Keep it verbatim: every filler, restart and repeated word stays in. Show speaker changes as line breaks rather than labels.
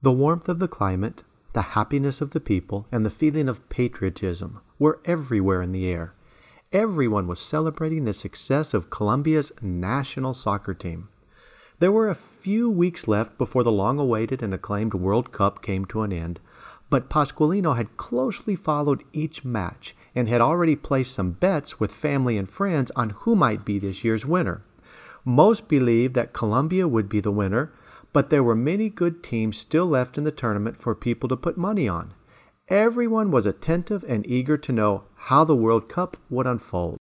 The warmth of the climate, the happiness of the people, and the feeling of patriotism were everywhere in the air. Everyone was celebrating the success of Colombia's national soccer team. There were a few weeks left before the long-awaited and acclaimed World Cup came to an end, but Pascualino had closely followed each match and had already placed some bets with family and friends on who might be this year's winner. Most believed that Colombia would be the winner, but there were many good teams still left in the tournament for people to put money on. Everyone was attentive and eager to know how the World Cup would unfold.